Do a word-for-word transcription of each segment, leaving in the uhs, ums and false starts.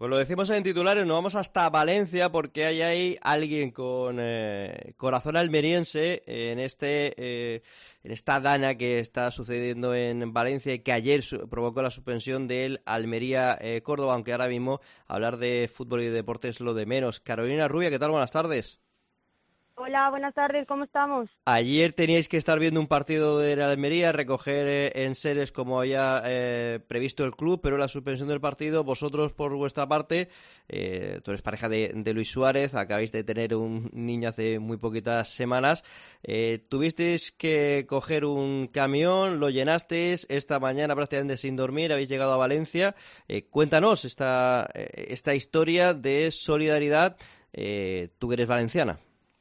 Pues lo decimos en titulares, nos vamos hasta Valencia porque hay ahí alguien con eh, corazón almeriense en este eh, en esta dana que está sucediendo en Valencia y que ayer su- provocó la suspensión del Almería eh, Córdoba, aunque ahora mismo hablar de fútbol y de deporte es lo de menos. Carolina Rubia, ¿qué tal? Buenas tardes. Hola, buenas tardes, ¿cómo estamos? Ayer teníais que estar viendo un partido de la Almería, recoger eh, enseres como había eh, previsto el club, pero la suspensión del partido, vosotros por vuestra parte, eh, tú eres pareja de, de Luis Suárez, acabáis de tener un niño hace muy poquitas semanas, eh, tuvisteis que coger un camión, lo llenasteis esta mañana prácticamente sin dormir, habéis llegado a Valencia. Eh, cuéntanos esta, eh, esta historia de solidaridad, eh, tú que eres valenciana.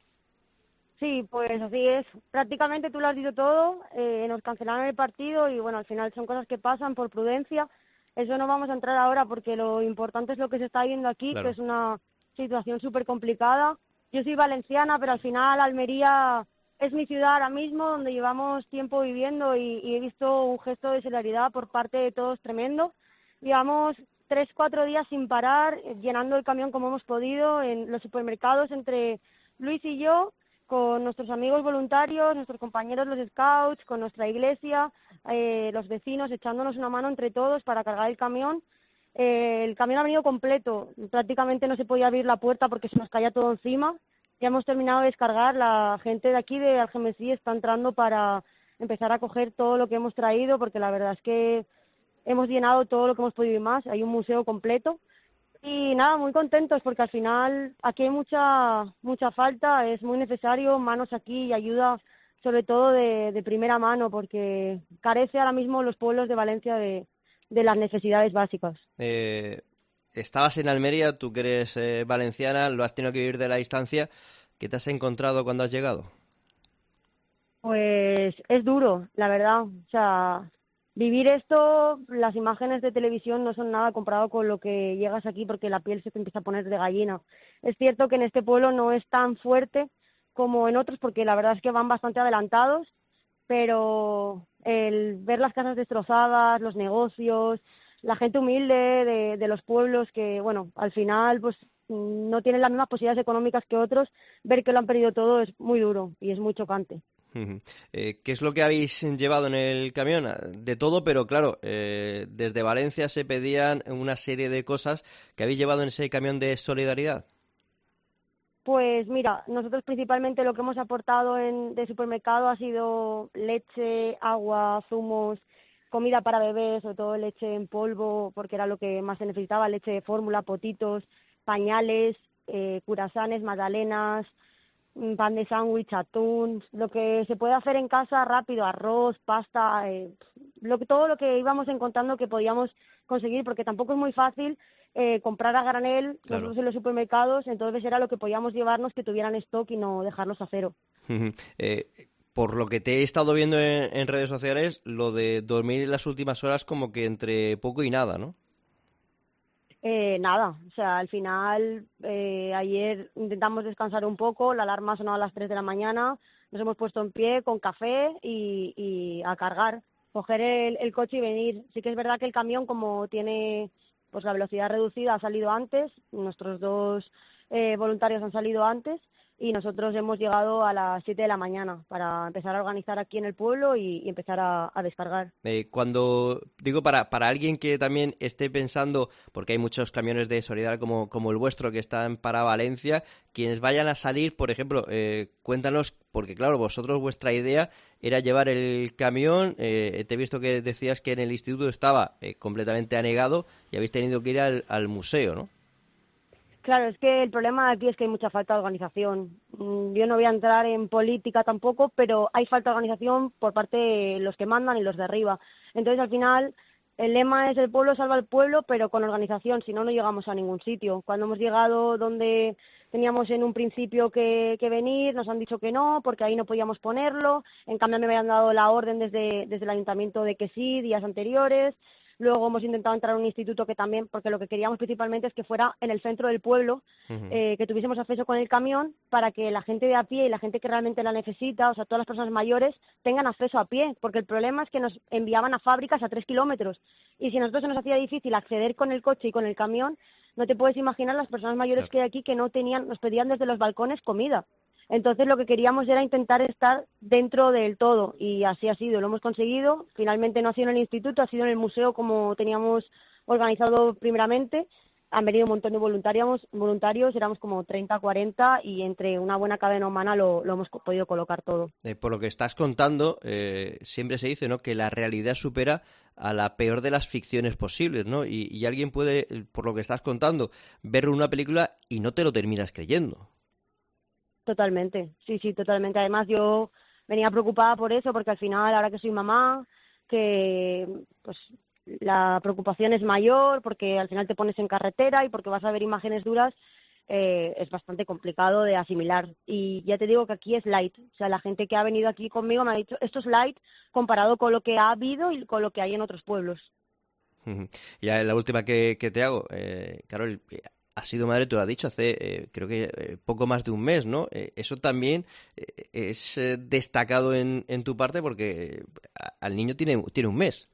Sí, pues así es. Prácticamente tú lo has dicho todo. Eh, nos cancelaron el partido y bueno, al final son cosas que pasan por prudencia. Eso no vamos a entrar ahora porque lo importante es lo que se está viendo aquí, que Claro. es una situación súper complicada. Yo soy valenciana, pero al final Almería es mi ciudad ahora mismo, donde llevamos tiempo viviendo y, y he visto un gesto de solidaridad por parte de todos tremendo. Llevamos tres, cuatro días sin parar, eh, llenando el camión como hemos podido en los supermercados entre Luis y yo, con nuestros amigos voluntarios, nuestros compañeros los scouts, con nuestra iglesia, eh, los vecinos, echándonos una mano entre todos para cargar el camión. Eh, el camión ha venido completo, prácticamente no se podía abrir la puerta porque se nos caía todo encima. Ya hemos terminado de descargar, la gente de aquí de Algemesí está entrando para empezar a coger todo lo que hemos traído, porque la verdad es que hemos llenado todo lo que hemos podido y más, hay un museo completo. Y nada, muy contentos porque al final aquí hay mucha mucha falta, es muy necesario manos aquí y ayuda sobre todo de, de primera mano porque carece ahora mismo los pueblos de Valencia de, de las necesidades básicas. Eh, Estabas en Almería, tú que eres eh, valenciana, lo has tenido que vivir de la distancia. ¿Qué te has encontrado cuando has llegado? Pues es duro, la verdad. O sea, vivir esto, las imágenes de televisión no son nada comparado con lo que llegas aquí porque la piel se te empieza a poner de gallina. Es cierto que en este pueblo no es tan fuerte como en otros porque la verdad es que van bastante adelantados, pero el ver las casas destrozadas, los negocios, la gente humilde de, de los pueblos que, bueno, al final pues no tienen las mismas posibilidades económicas que otros, ver que lo han perdido todo es muy duro y es muy chocante. Ujú. Eh, ¿qué es lo que habéis llevado en el camión? Ah, de todo, pero claro, eh, desde Valencia se pedían una serie de cosas que habéis llevado en ese camión de solidaridad. Pues mira, nosotros principalmente lo que hemos aportado en, de supermercado ha sido leche, agua, zumos, comida para bebés, sobre todo leche en polvo, porque era lo que más se necesitaba, leche de fórmula, potitos, pañales, eh, curasanes, magdalenas, mm, pan de sándwich, atún, lo que se puede hacer en casa rápido, arroz, pasta, eh, lo que, todo lo que íbamos encontrando que podíamos conseguir, porque tampoco es muy fácil eh, comprar a granel Claro. nosotros en los supermercados, entonces era lo que podíamos llevarnos que tuvieran stock y no dejarnos a cero. Ujú. Eh, por lo que te he estado viendo en, en redes sociales, lo de dormir en las últimas horas como que entre poco y nada, ¿no? Eh, nada, o sea, al final eh, ayer intentamos descansar un poco, la alarma sonaba a las tres de la mañana, nos hemos puesto en pie con café y, y a cargar, coger el, el coche y venir. Sí que es verdad que el camión, como tiene pues la velocidad reducida, ha salido antes, nuestros dos eh, voluntarios han salido antes y nosotros hemos llegado a las siete de la mañana para empezar a organizar aquí en el pueblo y, y empezar a, a descargar. Eh, cuando digo para, para alguien que también esté pensando, porque hay muchos camiones de solidaridad como, como el vuestro que están para Valencia, quienes vayan a salir, por ejemplo, eh, cuéntanos, porque claro, vosotros vuestra idea era llevar el camión, eh, te he visto que decías que en el instituto estaba eh, completamente anegado y habéis tenido que ir al, al museo, ¿no? Claro, es que el problema aquí es que hay mucha falta de organización. Mm, Yo no voy a entrar en política tampoco, pero hay falta de organización por parte de los que mandan y los de arriba. Entonces, al final, el lema es el pueblo salva al pueblo, pero con organización, si no, no llegamos a ningún sitio. Cuando hemos llegado donde teníamos en un principio que, que venir, nos han dicho que no, porque ahí no podíamos ponerlo. En cambio, me habían dado la orden desde, desde el ayuntamiento de que sí, días anteriores. Luego hemos intentado entrar a un instituto que también, porque lo que queríamos principalmente es que fuera en el centro del pueblo, Ujú. eh, que tuviésemos acceso con el camión para que la gente de a pie y la gente que realmente la necesita, o sea, todas las personas mayores, tengan acceso a pie, porque el problema es que nos enviaban a fábricas a tres kilómetros y si a nosotros se nos hacía difícil acceder con el coche y con el camión, no te puedes imaginar las personas mayores Claro. que hay aquí que no tenían, nos pedían desde los balcones comida. Entonces lo que queríamos era intentar estar dentro del todo y así ha sido, lo hemos conseguido. Finalmente no ha sido en el instituto, ha sido en el museo como teníamos organizado primeramente. Han venido un montón de voluntarios, voluntarios, éramos como treinta, cuarenta y entre una buena cadena humana lo, lo hemos co- podido colocar todo. Eh, por lo que estás contando, eh, siempre se dice, ¿no?, que la realidad supera a la peor de las ficciones posibles, ¿no? Y, y alguien puede, eh, por lo que estás contando, ver una película y no te lo terminas creyendo. Totalmente, sí, sí, totalmente. Además yo venía preocupada por eso porque al final, ahora que soy mamá, que pues la preocupación es mayor porque al final te pones en carretera y porque vas a ver imágenes duras, eh, es bastante complicado de asimilar. Y ya te digo que aquí es light. O sea, la gente que ha venido aquí conmigo me ha dicho, esto es light comparado con lo que ha habido y con lo que hay en otros pueblos. Ujú. Y ya la última que, que te hago, eh, Carol, eh, has sido madre, tú lo has dicho, hace eh, creo que eh, poco más de un mes, ¿no? Eh, eso también eh, es eh, destacado en, en tu parte porque eh, a- al niño tiene, tiene un mes.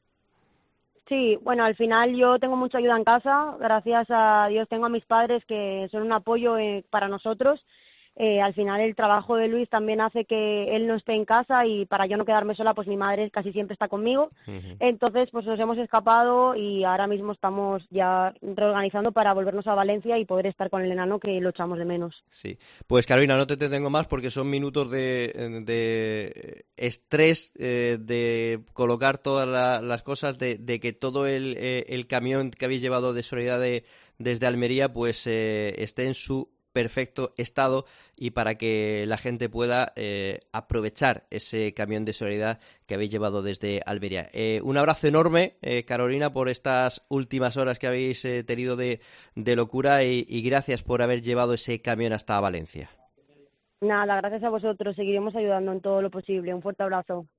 Sí, bueno, al final yo tengo mucha ayuda en casa, gracias a Dios tengo a mis padres que son un apoyo eh, para nosotros. Eh, al final el trabajo de Luis también hace que él no esté en casa y para yo no quedarme sola, pues mi madre casi siempre está conmigo. Ujú. Entonces, pues nos hemos escapado y ahora mismo estamos ya reorganizando para volvernos a Valencia y poder estar con el enano que lo echamos de menos. Sí, pues Carolina, no te detengo más porque son minutos de, de estrés, eh, de colocar todas la- las cosas, de, de que todo el, eh, el camión que habéis llevado de solidaridad de- desde Almería pues eh, esté en su perfecto estado y para que la gente pueda eh, aprovechar ese camión de solidaridad que habéis llevado desde Almería. Eh, un abrazo enorme, eh, Carolina, por estas últimas horas que habéis eh, tenido de, de locura y, y gracias por haber llevado ese camión hasta Valencia. Nada, gracias a vosotros, seguiremos ayudando en todo lo posible. Un fuerte abrazo.